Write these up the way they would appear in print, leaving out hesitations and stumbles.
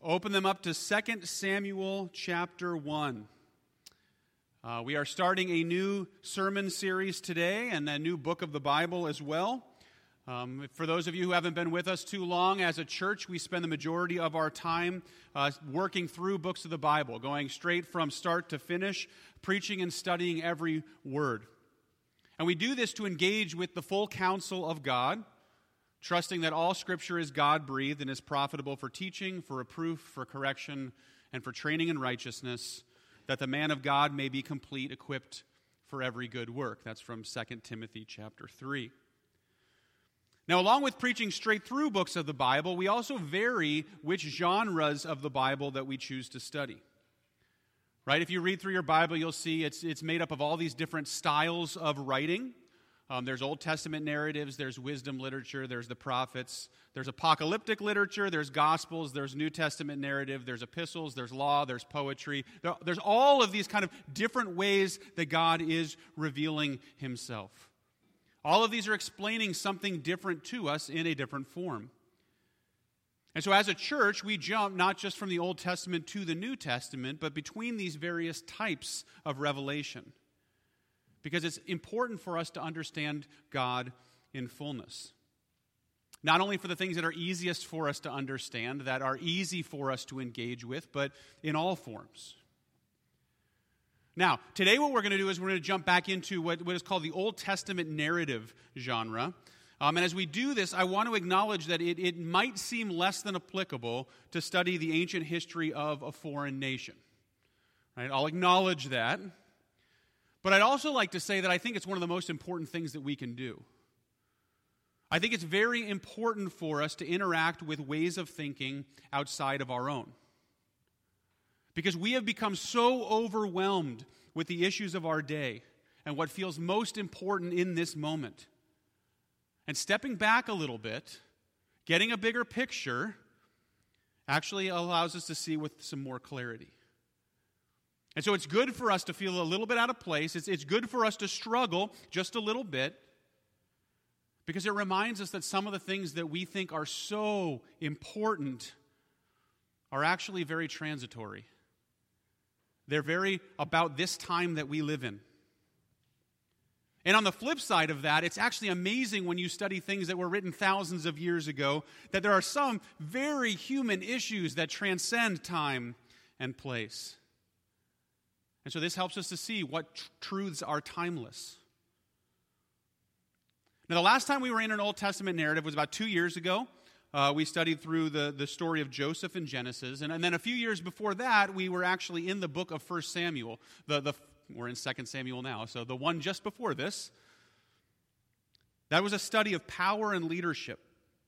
Open them up to 2 Samuel chapter 1. We are starting a new sermon series today and a new book of the Bible as well. For those of you who haven't been with us too long, as a church, we spend the majority of our time working through books of the Bible, going straight from start to finish, preaching and studying every word. And we do this to engage with the full counsel of God, trusting that all Scripture is God-breathed and is profitable for teaching, for reproof, for correction, and for training in righteousness, that the man of God may be complete, equipped for every good work. That's from 2 Timothy chapter 3. Now, along with preaching straight through books of the Bible, we also vary which genres of the Bible that we choose to study. Right? If you read through your Bible, you'll see it's made up of all these different styles of writing. There's Old Testament narratives, there's wisdom literature, there's the prophets, there's apocalyptic literature, there's Gospels, there's New Testament narrative, there's epistles, there's law, there's poetry. There's all of these kind of different ways that God is revealing himself. All of these are explaining something different to us in a different form. And so as a church, we jump not just from the Old Testament to the New Testament, but between these various types of revelation. Because it's important for us to understand God in fullness. Not only for the things that are easiest for us to understand, that are easy for us to engage with, but in all forms. Now, today what we're going to do is we're going to jump back into what is called the Old Testament narrative genre. And as we do this, I want to acknowledge that it might seem less than applicable to study the ancient history of a foreign nation. Right? I'll acknowledge that. But I'd also like to say that I think it's one of the most important things that we can do. I think it's very important for us to interact with ways of thinking outside of our own. Because we have become so overwhelmed with the issues of our day and what feels most important in this moment. And stepping back a little bit, getting a bigger picture, actually allows us to see with some more clarity. And so it's good for us to feel a little bit out of place. It's good for us to struggle just a little bit because it reminds us that some of the things that we think are so important are actually very transitory. They're very about this time that we live in. And on the flip side of that, it's actually amazing when you study things that were written thousands of years ago that there are some very human issues that transcend time and place. And so this helps us to see what truths are timeless. Now, the last time we were in an Old Testament narrative was about 2 years ago. We studied through the story of Joseph in Genesis. And then a few years before that, we were actually in the book of 1 Samuel. We're in 2 Samuel now, so the one just before this. That was a study of power and leadership.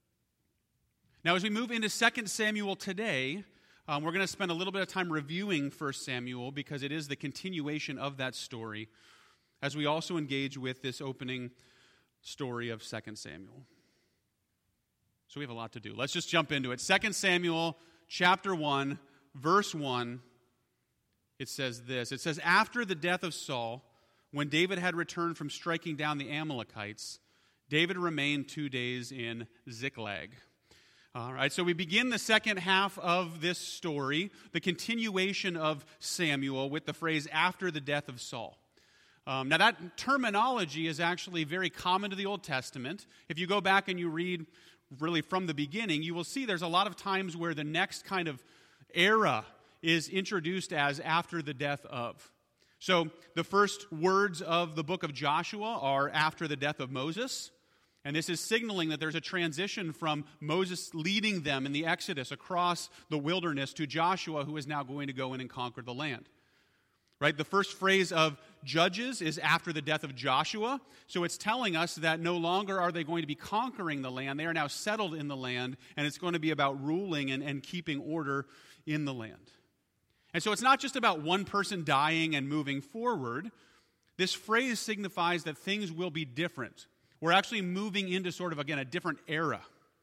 Now, as we move into 2 Samuel today, we're going to spend a little bit of time reviewing 1 Samuel because it is the continuation of that story as we also engage with this opening story of 2 Samuel. So we have a lot to do. Let's just jump into it. 2 Samuel chapter 1, verse 1, it says this. It says, after the death of Saul, when David had returned from striking down the Amalekites, David remained 2 days in Ziklag. All right, so we begin the second half of this story, the continuation of Samuel, with the phrase, after the death of Saul. Now that terminology is actually very common to the Old Testament. If you go back and you read really from the beginning, you will see there's a lot of times where the next kind of era is introduced as after the death of. So the first words of the book of Joshua are after the death of Moses. And this is signaling that there's a transition from Moses leading them in the Exodus across the wilderness to Joshua, who is now going to go in and conquer the land. Right? The first phrase of Judges is after the death of Joshua. So it's telling us that no longer are they going to be conquering the land. They are now settled in the land, and it's going to be about ruling and keeping order in the land. And so it's not just about one person dying and moving forward. This phrase signifies that things will be different. We're actually moving into sort of, again, a different era.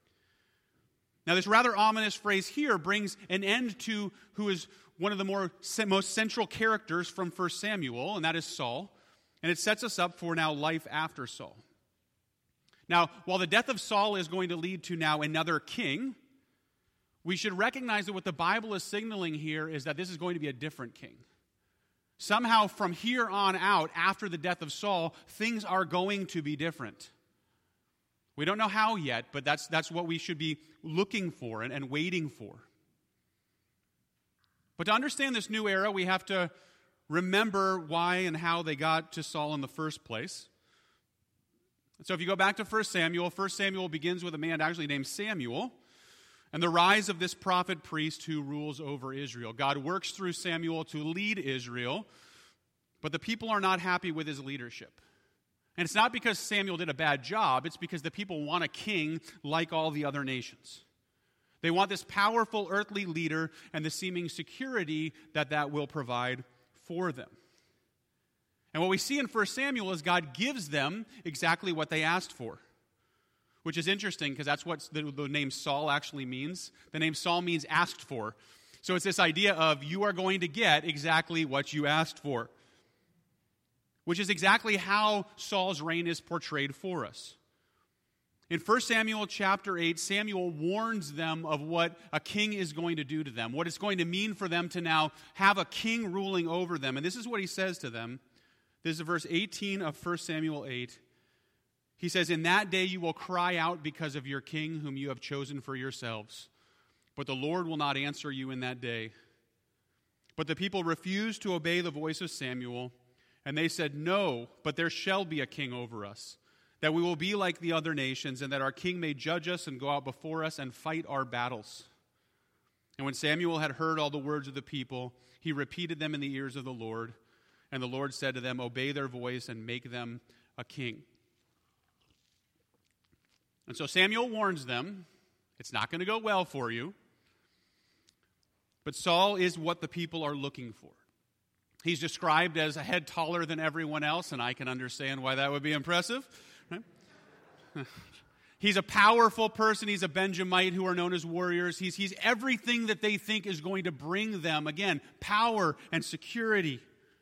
Now, this rather ominous phrase here brings an end to who is one of the most central characters from 1 Samuel, and that is Saul. And it sets us up for now life after Saul. Now, while the death of Saul is going to lead to now another king, we should recognize that what the Bible is signaling here is that this is going to be a different king. Somehow from here on out, after the death of Saul, things are going to be different. We don't know how yet, but that's what we should be looking for and waiting for. But to understand this new era, we have to remember why and how they got to Saul in the first place. So if you go back to 1 Samuel begins with a man actually named Samuel, and the rise of this prophet priest who rules over Israel. God works through Samuel to lead Israel, but the people are not happy with his leadership. And it's not because Samuel did a bad job, it's because the people want a king like all the other nations. They want this powerful earthly leader and the seeming security that will provide for them. And what we see in 1 Samuel is God gives them exactly what they asked for. Which is interesting because that's what the name Saul actually means. The name Saul means asked for. So it's this idea of you are going to get exactly what you asked for. Which is exactly how Saul's reign is portrayed for us. In 1 Samuel chapter 8, Samuel warns them of what a king is going to do to them. What it's going to mean for them to now have a king ruling over them. And this is what he says to them. This is verse 18 of 1 Samuel 8. He says, "In that day you will cry out because of your king whom you have chosen for yourselves. But the Lord will not answer you in that day." But the people refused to obey the voice of Samuel, and they said, "No, but there shall be a king over us, that we will be like the other nations, and that our king may judge us and go out before us and fight our battles." And when Samuel had heard all the words of the people, he repeated them in the ears of the Lord. And the Lord said to them, "Obey their voice and make them a king." And so Samuel warns them, it's not going to go well for you. But Saul is what the people are looking for. He's described as a head taller than everyone else, and I can understand why that would be impressive. Right? He's a powerful person. He's a Benjamite who are known as warriors. He's everything that they think is going to bring them, again, power and security.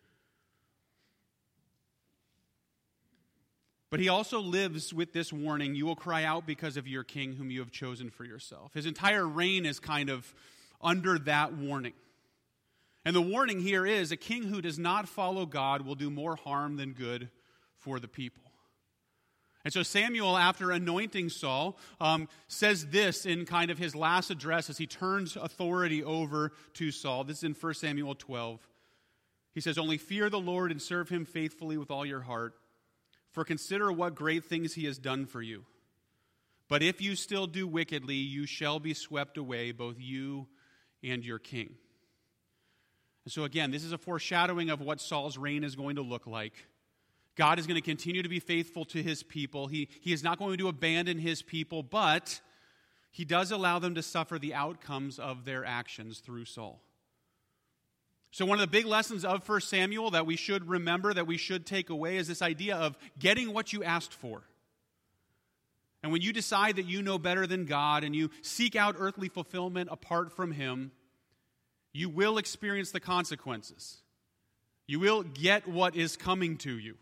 But he also lives with this warning, you will cry out because of your king whom you have chosen for yourself. His entire reign is kind of under that warning. And the warning here is a king who does not follow God will do more harm than good for the people. And so Samuel, after anointing Saul, says this in kind of his last address as he turns authority over to Saul. This is in 1 Samuel 12. He says, "Only fear the Lord and serve him faithfully with all your heart. For consider what great things he has done for you. But if you still do wickedly, you shall be swept away, both you and your king." And so again, this is a foreshadowing of what Saul's reign is going to look like. God is going to continue to be faithful to his people. He is not going to abandon his people, but he does allow them to suffer the outcomes of their actions through Saul. So one of the big lessons of 1 Samuel that we should remember, that we should take away, is this idea of getting what you asked for. And when you decide that you know better than God and you seek out earthly fulfillment apart from him, you will experience the consequences. You will get what is coming to you.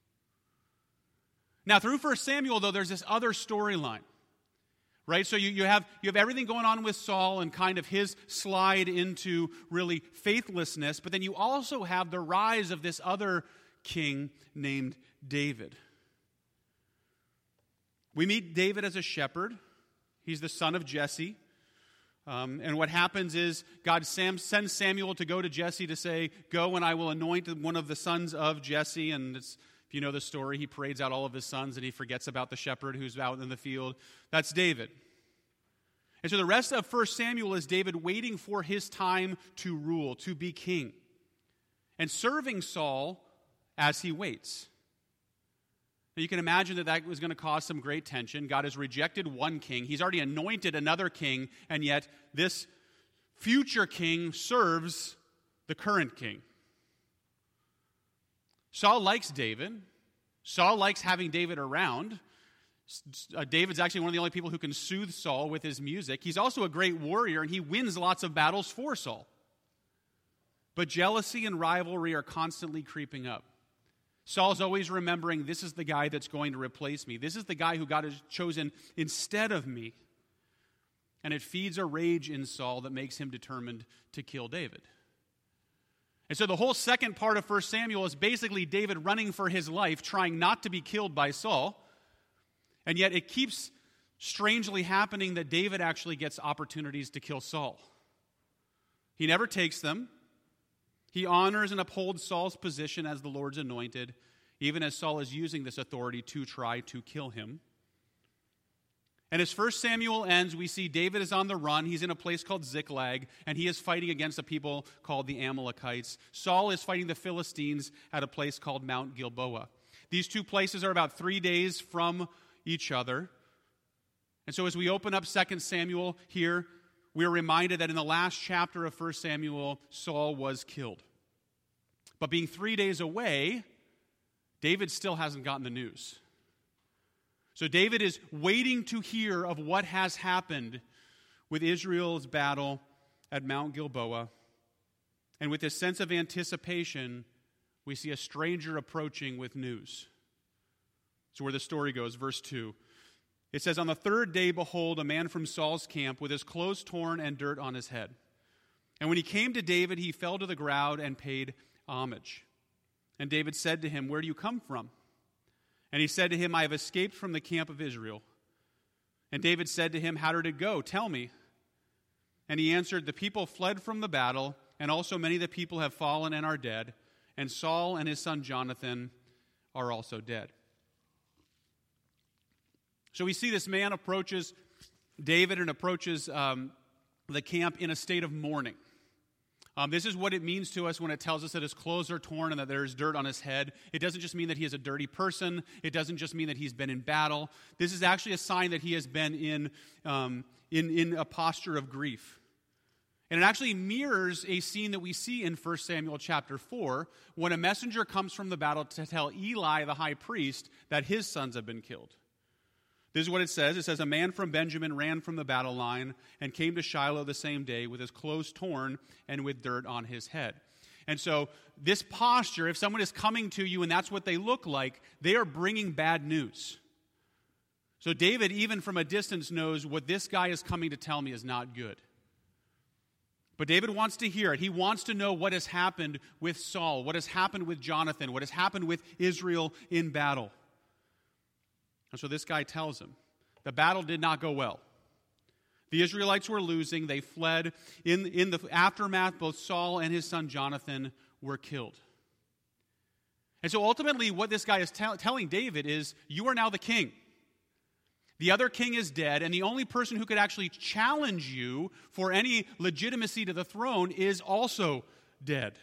Now, through 1 Samuel, though, there's this other storyline. Right? So you have everything going on with Saul and kind of his slide into really faithlessness, but then you also have the rise of this other king named David. We meet David as a shepherd. He's the son of Jesse. And what happens is God sends Samuel to go to Jesse to say, "Go and I will anoint one of the sons of Jesse." And if you know the story, he parades out all of his sons and he forgets about the shepherd who's out in the field. That's David. And so the rest of 1 Samuel is David waiting for his time to rule, to be king, and serving Saul as he waits. Now you can imagine that was going to cause some great tension. God has rejected one king. He's already anointed another king, and yet this future king serves the current king. Saul likes David. Saul likes having David around. David's actually one of the only people who can soothe Saul with his music. He's also a great warrior, and he wins lots of battles for Saul. But jealousy and rivalry are constantly creeping up. Saul's always remembering, this is the guy that's going to replace me. This is the guy who God has chosen instead of me. and it feeds a rage in Saul that makes him determined to kill David. And so the whole second part of 1 Samuel is basically David running for his life, trying not to be killed by Saul. And yet it keeps strangely happening that David actually gets opportunities to kill Saul. He never takes them. He honors and upholds Saul's position as the Lord's anointed, even as Saul is using this authority to try to kill him. And as 1 Samuel ends, we see David is on the run. He's in a place called Ziklag, and he is fighting against a people called the Amalekites. Saul is fighting the Philistines at a place called Mount Gilboa. These two places are about 3 days from each other. And so as we open up 2 Samuel here, we are reminded that in the last chapter of 1 Samuel, Saul was killed. But being 3 days away, David still hasn't gotten the news. So David is waiting to hear of what has happened with Israel's battle at Mount Gilboa. And with this sense of anticipation, we see a stranger approaching with news. So where the story goes, verse 2. It says, "On the third day, behold, a man from Saul's camp with his clothes torn and dirt on his head. And when he came to David, he fell to the ground and paid homage. And David said to him, 'Where do you come from?' And he said to him, 'I have escaped from the camp of Israel.' And David said to him, 'How did it go? Tell me.' And he answered, 'The people fled from the battle, and also many of the people have fallen and are dead. And Saul and his son Jonathan are also dead.'" So we see this man approaches David and approaches the camp in a state of mourning. This is what it means to us when it tells us that his clothes are torn and that there is dirt on his head. It doesn't just mean that he is a dirty person. It doesn't just mean that he's been in battle. This is actually a sign that he has been in a posture of grief. And it actually mirrors a scene that we see in 1 Samuel chapter 4 when a messenger comes from the battle to tell Eli, the high priest, that his sons have been killed. This is what it says. It says, "A man from Benjamin ran from the battle line and came to Shiloh the same day with his clothes torn and with dirt on his head." And so this posture, if someone is coming to you and that's what they look like, they are bringing bad news. So David, even from a distance, knows what this guy is coming to tell me is not good. But David wants to hear it. He wants to know what has happened with Saul, what has happened with Jonathan, what has happened with Israel in battle. And so this guy tells him, the battle did not go well. The Israelites were losing. They fled. In the aftermath, both Saul and his son Jonathan were killed. And so ultimately what this guy is telling David is, you are now the king. The other king is dead, and the only person who could actually challenge you for any legitimacy to the throne is also dead.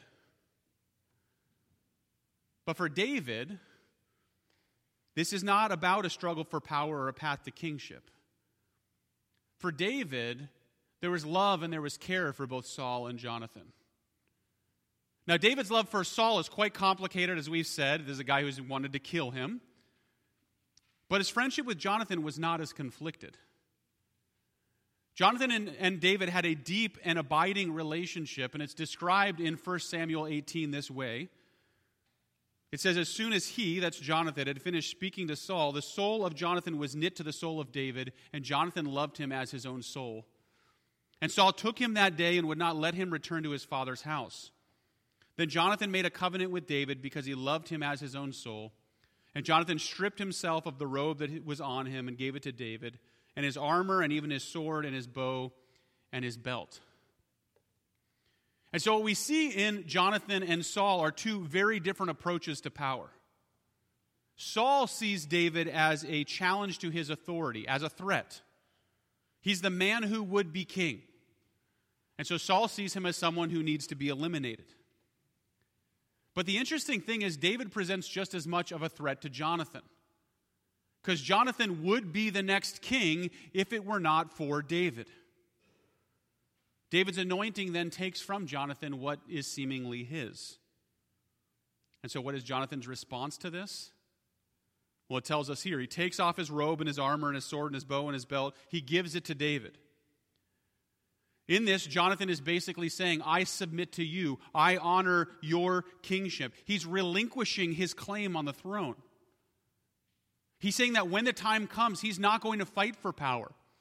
But for David, this is not about a struggle for power or a path to kingship. For David, there was love and there was care for both Saul and Jonathan. Now, David's love for Saul is quite complicated, as we've said. There's a guy who's wanted to kill him. But his friendship with Jonathan was not as conflicted. Jonathan and David had a deep and abiding relationship, and it's described in 1 Samuel 18 this way. It says, "As soon as he," that's Jonathan, had finished speaking to Saul, the soul of Jonathan was knit to the soul of David, and Jonathan loved him as his own soul. And Saul took him that day and would not let him return to his father's house. Then Jonathan made a covenant with David because he loved him as his own soul. And Jonathan stripped himself of the robe that was on him and gave it to David, and his armor, and even his sword, and his bow, and his belt." And so what we see in Jonathan and Saul are two very different approaches to power. Saul sees David as a challenge to his authority, as a threat. He's the man who would be king. And so Saul sees him as someone who needs to be eliminated. But the interesting thing is David presents just as much of a threat to Jonathan. Because Jonathan would be the next king if it were not for David. David's anointing then takes from Jonathan what is seemingly his. And so what is Jonathan's response to this? Well, it tells us here, he takes off his robe and his armor and his sword and his bow and his belt. He gives it to David. In this, Jonathan is basically saying, I submit to you. I honor your kingship. He's relinquishing his claim on the throne. He's saying that when the time comes, he's not going to fight for power.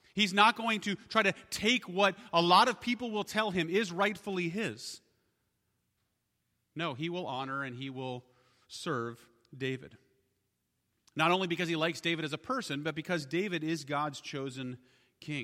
He's not going to try to take what a lot of people will tell him is rightfully his. No, he will honor and he will serve David. Not only because he likes David as a person, but because David is God's chosen king.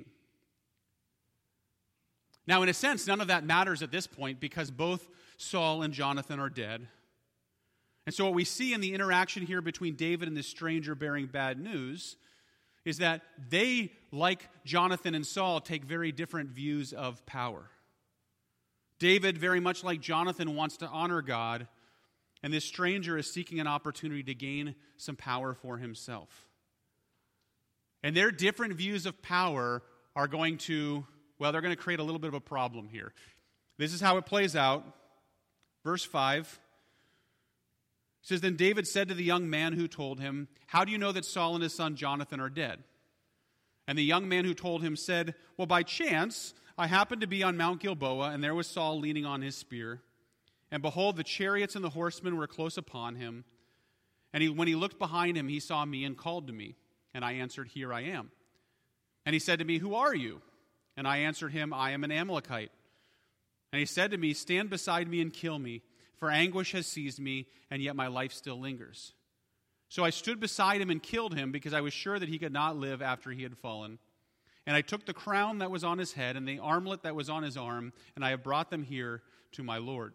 Now, in a sense, none of that matters at this point because both Saul and Jonathan are dead. And so what we see in the interaction here between David and this stranger bearing bad news is that they, like Jonathan and Saul, take very different views of power. David, very much like Jonathan, wants to honor God, and this stranger is seeking an opportunity to gain some power for himself. And their different views of power are going to, they're going to create a little bit of a problem here. This is how it plays out. Verse 5 says, Then David said to the young man who told him, How do you know that Saul and his son Jonathan are dead? And the young man who told him said, Well, by chance, I happened to be on Mount Gilboa, and there was Saul leaning on his spear. And behold, the chariots and the horsemen were close upon him. And when he looked behind him, he saw me and called to me. And I answered, Here I am. And he said to me, Who are you? And I answered him, I am an Amalekite. And he said to me, Stand beside me and kill me, for anguish has seized me, and yet my life still lingers. So I stood beside him and killed him, because I was sure that he could not live after he had fallen. And I took the crown that was on his head and the armlet that was on his arm, and I have brought them here to my Lord.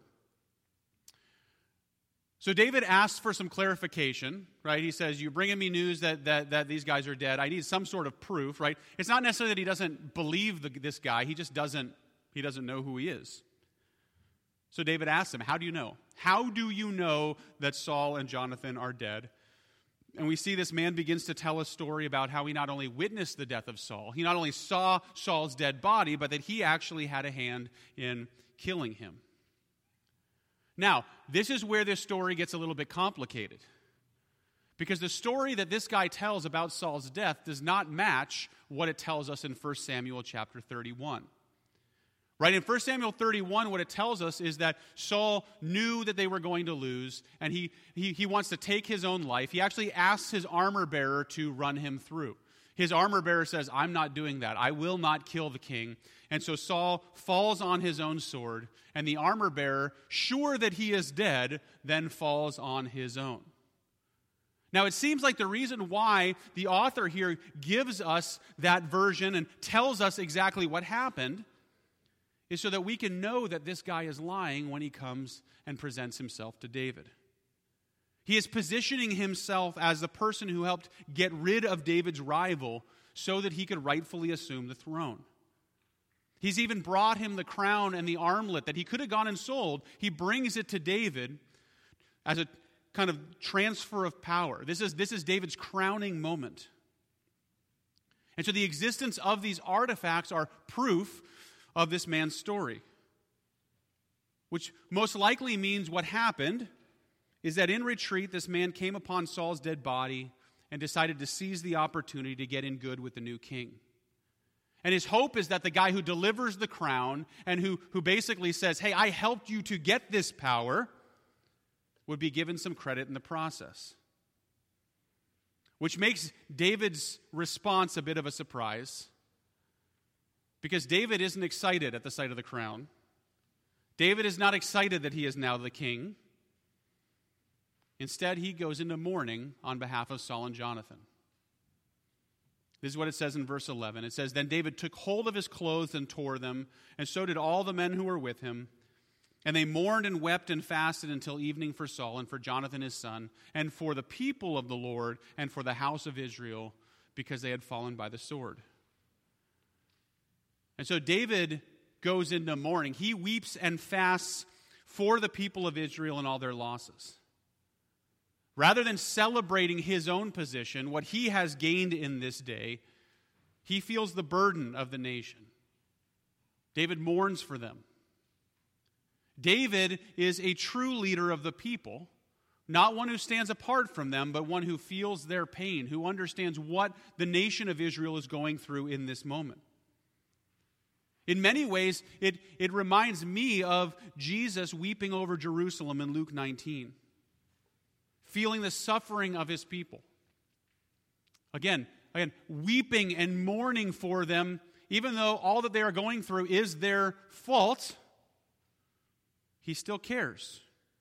So David asks for some clarification, right? He says, You're bringing me news that these guys are dead. I need some sort of proof, right? It's not necessarily that he doesn't believe this guy. He just doesn't know who he is. So David asks him, How do you know? How do you know that Saul and Jonathan are dead? And we see this man begins to tell a story about how he not only witnessed the death of Saul, he not only saw Saul's dead body, but that he actually had a hand in killing him. Now, this is where this story gets a little bit complicated. Because the story that this guy tells about Saul's death does not match what it tells us in 1 Samuel chapter 31. Right, in 1 Samuel 31, what it tells us is that Saul knew that they were going to lose, and he wants to take his own life. He actually asks his armor bearer to run him through. His armor bearer says, I'm not doing that. I will not kill the king. And so Saul falls on his own sword, and the armor bearer, sure that he is dead, then falls on his own. Now, it seems like the reason why the author here gives us that version and tells us exactly what happened is so that we can know that this guy is lying when he comes and presents himself to David. He is positioning himself as the person who helped get rid of David's rival so that he could rightfully assume the throne. He's even brought him the crown and the armlet that he could have gone and sold. He brings it to David as a kind of transfer of power. This is David's crowning moment. And so the existence of these artifacts are proof of this man's story, which most likely means what happened is that in retreat, this man came upon Saul's dead body and decided to seize the opportunity to get in good with the new king. And his hope is that the guy who delivers the crown and who basically says, Hey, I helped you to get this power, would be given some credit in the process. Which makes David's response a bit of a surprise, because David isn't excited at the sight of the crown. David is not excited that he is now the king. Instead, he goes into mourning on behalf of Saul and Jonathan. This is what it says in verse 11. It says, Then David took hold of his clothes and tore them, and so did all the men who were with him. And they mourned and wept and fasted until evening for Saul and for Jonathan his son, and for the people of the Lord and for the house of Israel, because they had fallen by the sword. And so David goes into mourning. He weeps and fasts for the people of Israel and all their losses. Rather than celebrating his own position, what he has gained in this day, he feels the burden of the nation. David mourns for them. David is a true leader of the people, not one who stands apart from them, but one who feels their pain, who understands what the nation of Israel is going through in this moment. In many ways, it reminds me of Jesus weeping over Jerusalem in Luke 19, feeling the suffering of his people. Again, again, weeping and mourning for them, even though all that they are going through is their fault, he still cares.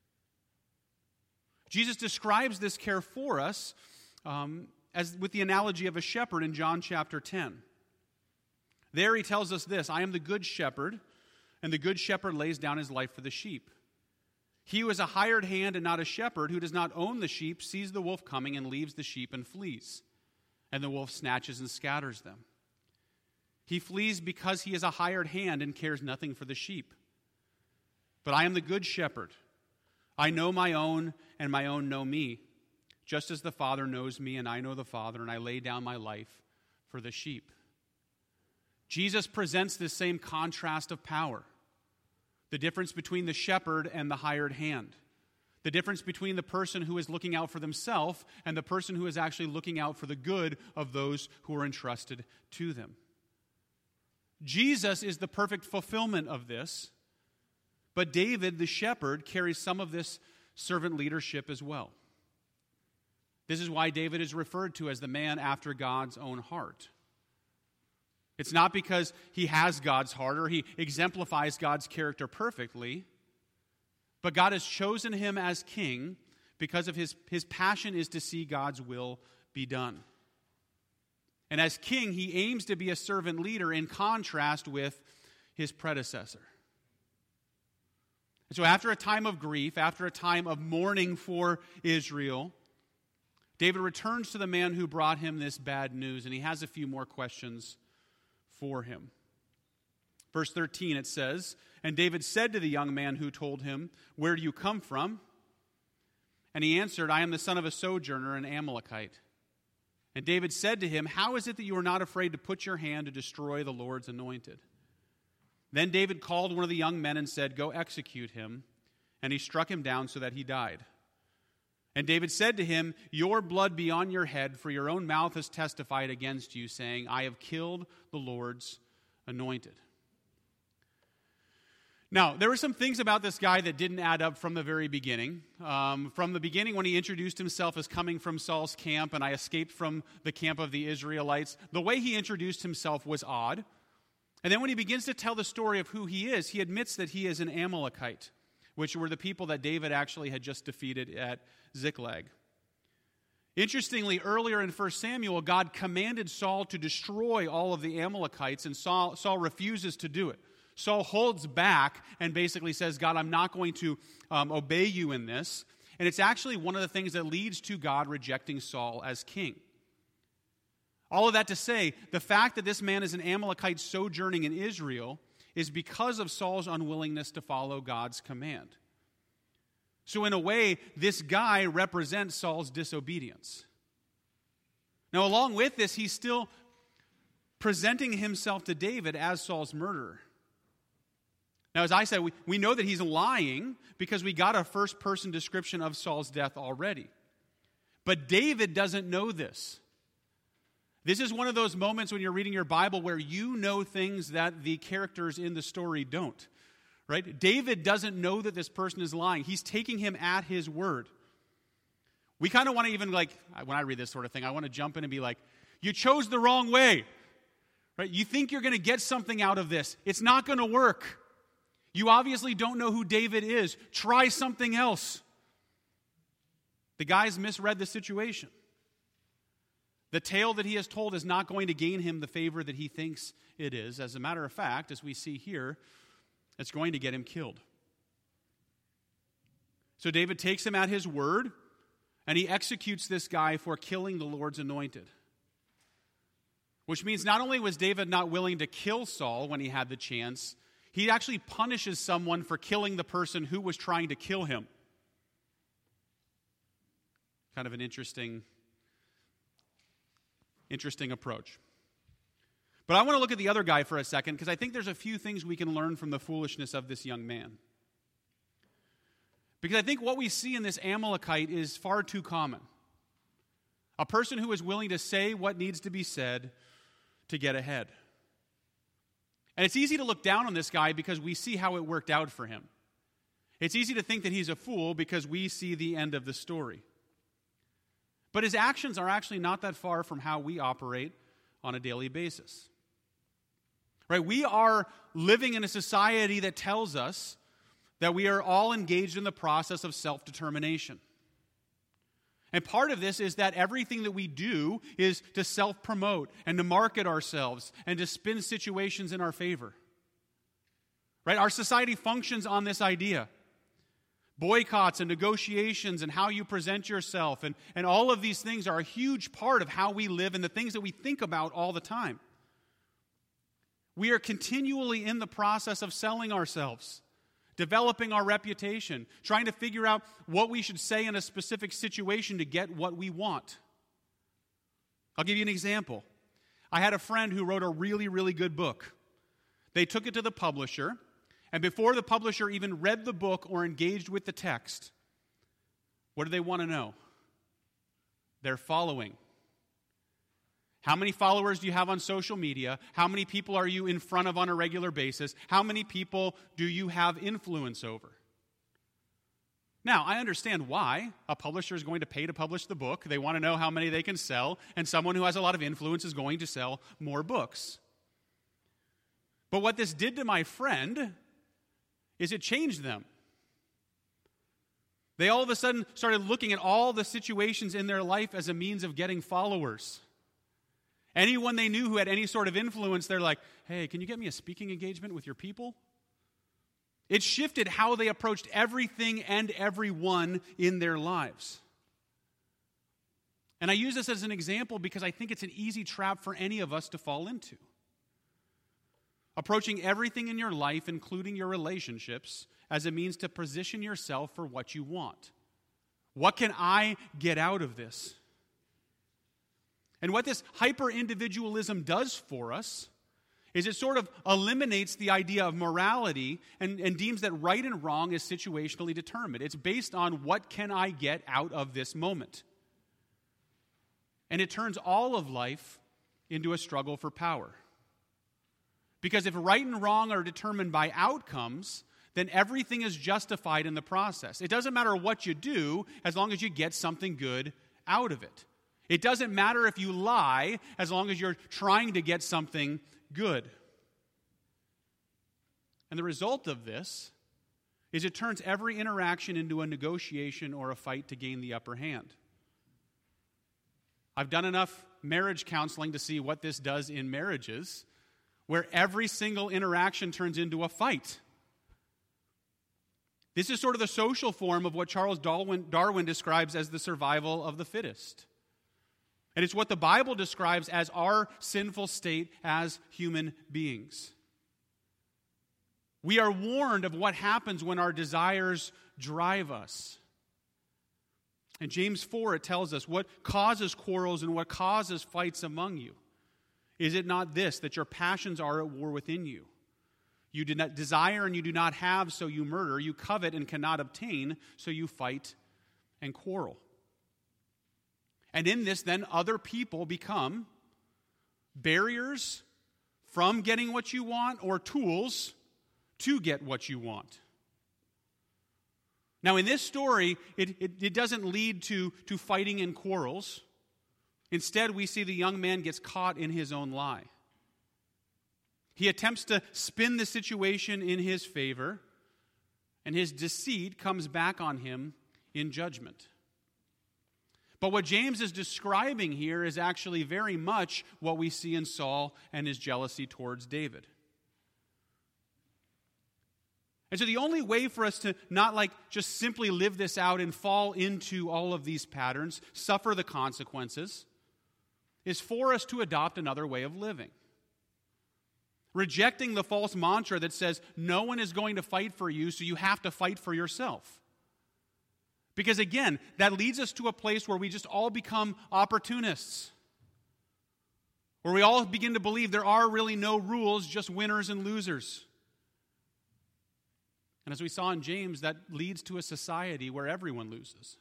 Jesus describes this care for us as with the analogy of a shepherd in John chapter 10. There he tells us this, I am the good shepherd, and the good shepherd lays down his life for the sheep. He who is a hired hand and not a shepherd, who does not own the sheep, sees the wolf coming and leaves the sheep and flees. And the wolf snatches and scatters them. He flees because he is a hired hand and cares nothing for the sheep. But I am the good shepherd. I know my own, and my own know me, just as the Father knows me, and I know the Father, and I lay down my life for the sheep. Jesus presents this same contrast of power. The difference between the shepherd and the hired hand. The difference between the person who is looking out for themselves and the person who is actually looking out for the good of those who are entrusted to them. Jesus is the perfect fulfillment of this, but David, the shepherd, carries some of this servant leadership as well. This is why David is referred to as the man after God's own heart. It's not because he has God's heart or he exemplifies God's character perfectly, but God has chosen him as king because of his passion is to see God's will be done. And as king, he aims to be a servant leader in contrast with his predecessor. And so after a time of grief, after a time of mourning for Israel, David returns to the man who brought him this bad news, and he has a few more questions for him. Verse 13, it says, And David said to the young man who told him, Where do you come from? And he answered, I am the son of a sojourner, an Amalekite. And David said to him, How is it that you are not afraid to put your hand to destroy the Lord's anointed? Then David called one of the young men and said, Go execute him. And he struck him down so that he died. And David said to him, Your blood be on your head, for your own mouth has testified against you, saying, I have killed the Lord's anointed. Now, there were some things about this guy that didn't add up from the very beginning. From the beginning, when he introduced himself as coming from Saul's camp, and I escaped from the camp of the Israelites, the way he introduced himself was odd. And then when he begins to tell the story of who he is, he admits that he is an Amalekite, which were the people that David actually had just defeated at Ziklag. Interestingly, earlier in 1 Samuel, God commanded Saul to destroy all of the Amalekites, and Saul refuses to do it. Saul holds back and basically says, God, I'm not going to obey you in this. And it's actually one of the things that leads to God rejecting Saul as king. All of that to say, the fact that this man is an Amalekite sojourning in Israel is because of Saul's unwillingness to follow God's command. So in a way, this guy represents Saul's disobedience. Now, along with this, he's still presenting himself to David as Saul's murderer. Now, as I said, we know that he's lying because we got a first-person description of Saul's death already. But David doesn't know this. This is one of those moments when you're reading your Bible where you know things that the characters in the story don't. Right? David doesn't know that this person is lying. He's taking him at his word. We kind of want to even when I read this sort of thing, I want to jump in and be like, you chose the wrong way. Right? You think you're going to get something out of this. It's not going to work. You obviously don't know who David is. Try something else. The guy's misread the situation. The tale that he has told is not going to gain him the favor that he thinks it is. As a matter of fact, as we see here, it's going to get him killed. So David takes him at his word, and he executes this guy for killing the Lord's anointed. Which means not only was David not willing to kill Saul when he had the chance, he actually punishes someone for killing the person who was trying to kill him. Kind of an interesting approach. But I want to look at the other guy for a second because I think there's a few things we can learn from the foolishness of this young man. Because I think what we see in this Amalekite is far too common. A person who is willing to say what needs to be said to get ahead. And it's easy to look down on this guy because we see how it worked out for him. It's easy to think that he's a fool because we see the end of the story. But his actions are actually not that far from how we operate on a daily basis. Right? We are living in a society that tells us that we are all engaged in the process of self-determination. And part of this is that everything that we do is to self-promote and to market ourselves and to spin situations in our favor. Right? Our society functions on this idea. Boycotts and negotiations and how you present yourself and all of these things are a huge part of how we live and the things that we think about all the time. We are continually in the process of selling ourselves, developing our reputation, trying to figure out what we should say in a specific situation to get what we want. I'll give you an example. I had a friend who wrote a really, really good book. They took it to the publisher, and before the publisher even read the book or engaged with the text, what do they want to know? Their following. How many followers do you have on social media? How many people are you in front of on a regular basis? How many people do you have influence over? Now, I understand why a publisher is going to pay to publish the book. They want to know how many they can sell, and someone who has a lot of influence is going to sell more books. But what this did to my friend is it changed them. They all of a sudden started looking at all the situations in their life as a means of getting followers. Anyone they knew who had any sort of influence, they're like, hey, can you get me a speaking engagement with your people? It shifted how they approached everything and everyone in their lives. And I use this as an example because I think it's an easy trap for any of us to fall into. Approaching everything in your life, including your relationships, as a means to position yourself for what you want. What can I get out of this? And what this hyper-individualism does for us is it sort of eliminates the idea of morality and deems that right and wrong is situationally determined. It's based on what can I get out of this moment. And it turns all of life into a struggle for power. Because if right and wrong are determined by outcomes, then everything is justified in the process. It doesn't matter what you do as long as you get something good out of it. It doesn't matter if you lie as long as you're trying to get something good. And the result of this is it turns every interaction into a negotiation or a fight to gain the upper hand. I've done enough marriage counseling to see what this does in marriages, where every single interaction turns into a fight. This is sort of the social form of what Charles Darwin describes as the survival of the fittest. And it's what the Bible describes as our sinful state as human beings. We are warned of what happens when our desires drive us. In James 4, it tells us what causes quarrels and what causes fights among you. Is it not this, that your passions are at war within you? You do not desire and you do not have, so you murder. You covet and cannot obtain, so you fight and quarrel. And in this, then, other people become barriers from getting what you want or tools to get what you want. Now, in this story, it doesn't lead to fighting and quarrels. Instead, we see the young man gets caught in his own lie. He attempts to spin the situation in his favor, and his deceit comes back on him in judgment. But what James is describing here is actually very much what we see in Saul and his jealousy towards David. And so the only way for us to not just simply live this out and fall into all of these patterns, suffer the consequences, is for us to adopt another way of living. Rejecting the false mantra that says no one is going to fight for you, so you have to fight for yourself. Because again, that leads us to a place where we just all become opportunists. Where we all begin to believe there are really no rules, just winners and losers. And as we saw in James, that leads to a society where everyone loses.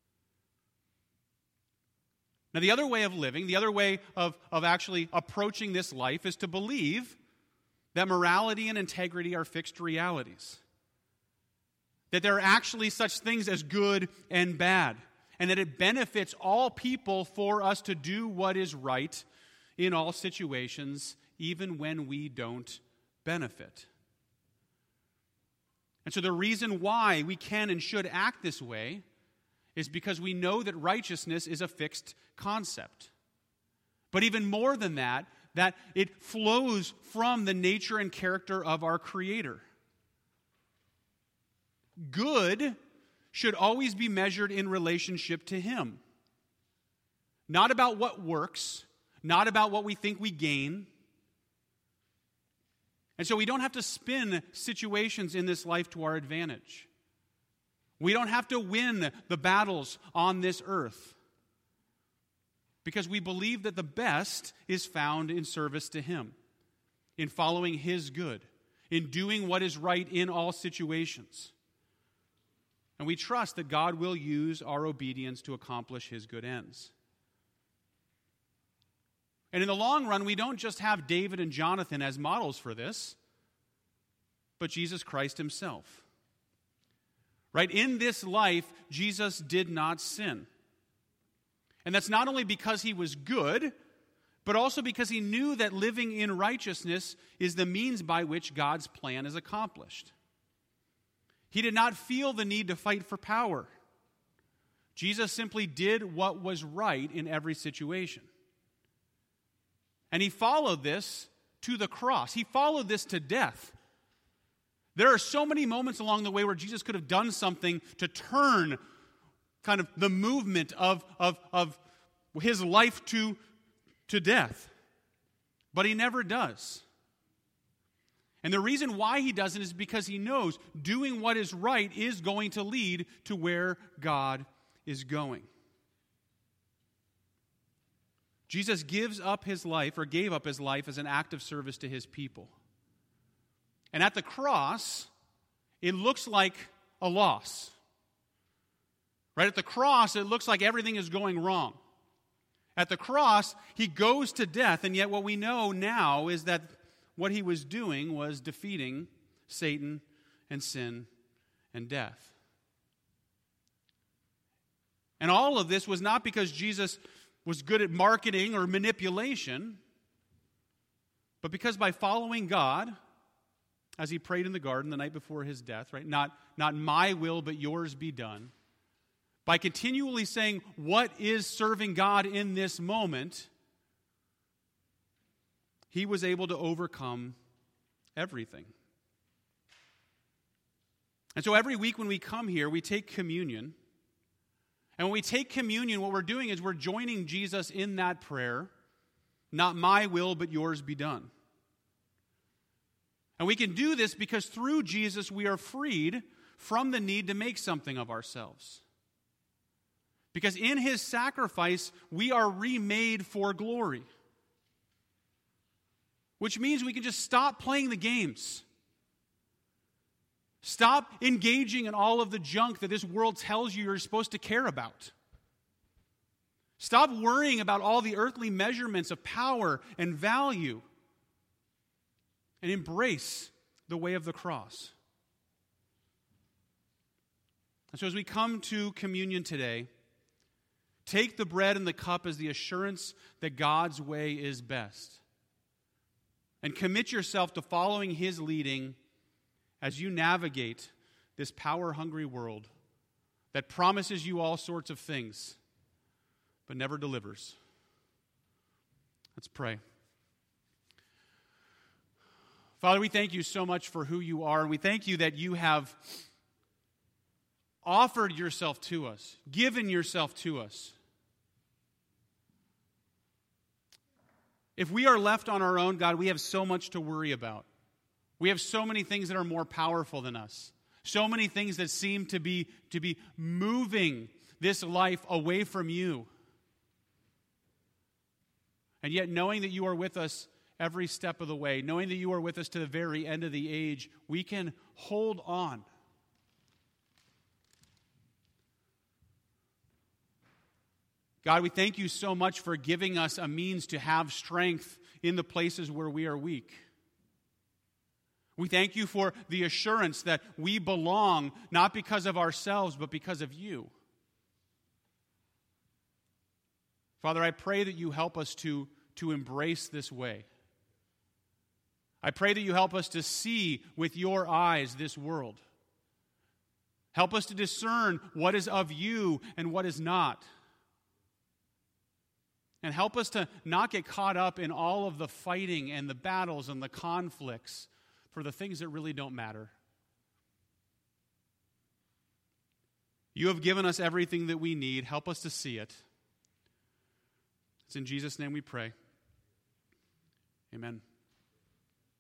Now, the other way of living, the other way of actually approaching this life is to believe that morality and integrity are fixed realities. That there are actually such things as good and bad. and that it benefits all people for us to do what is right in all situations, even when we don't benefit. And so the reason why we can and should act this way is because we know that righteousness is a fixed concept. But even more than that it flows from the nature and character of our Creator. Good should always be measured in relationship to Him. Not about what works, not about what we think we gain. And so we don't have to spin situations in this life to our advantage. We don't have to win the battles on this earth, because we believe that the best is found in service to Him, in following His good, in doing what is right in all situations. And we trust that God will use our obedience to accomplish His good ends. And in the long run, we don't just have David and Jonathan as models for this, but Jesus Christ Himself. Right? In this life, Jesus did not sin. And that's not only because He was good, but also because He knew that living in righteousness is the means by which God's plan is accomplished. He did not feel the need to fight for power. Jesus simply did what was right in every situation. And He followed this to the cross. He followed this to death. There are so many moments along the way where Jesus could have done something to turn kind of the movement of His life to death. But He never does. And the reason why He doesn't is because He knows doing what is right is going to lead to where God is going. Jesus gives up His life, or gave up His life, as an act of service to His people. And at the cross, it looks like a loss. Right? At the cross, it looks like everything is going wrong. At the cross, He goes to death, and yet what we know now is that what He was doing was defeating Satan and sin and death. And all of this was not because Jesus was good at marketing or manipulation, but because by following God, as He prayed in the garden the night before His death, right? Not my will, but yours be done. By continually saying, what is serving God in this moment, He was able to overcome everything. And so every week when we come here, we take communion. And when we take communion, what we're doing is we're joining Jesus in that prayer, not my will, but yours be done. And we can do this because through Jesus we are freed from the need to make something of ourselves. Because in His sacrifice, we are remade for glory. Which means we can just stop playing the games. Stop engaging in all of the junk that this world tells you you're supposed to care about. Stop worrying about all the earthly measurements of power and value. And embrace the way of the cross. And so as we come to communion today, take the bread and the cup as the assurance that God's way is best. And commit yourself to following His leading as you navigate this power-hungry world that promises you all sorts of things, but never delivers. Let's pray. Father, we thank You so much for who You are, and we thank You that You have offered Yourself to us, given Yourself to us. If we are left on our own, God, we have so much to worry about. We have so many things that are more powerful than us. So many things that seem to be moving this life away from You. And yet, knowing that You are with us every step of the way, knowing that You are with us to the very end of the age, we can hold on. God, we thank You so much for giving us a means to have strength in the places where we are weak. We thank You for the assurance that we belong not because of ourselves, but because of You. Father, I pray that you help us to embrace this way. I pray that you help us to see with your eyes this world. Help us to discern what is of you and what is not. And help us to not get caught up in all of the fighting and the battles and the conflicts for the things that really don't matter. You have given us everything that we need. Help us to see it. It's in Jesus' name we pray. Amen.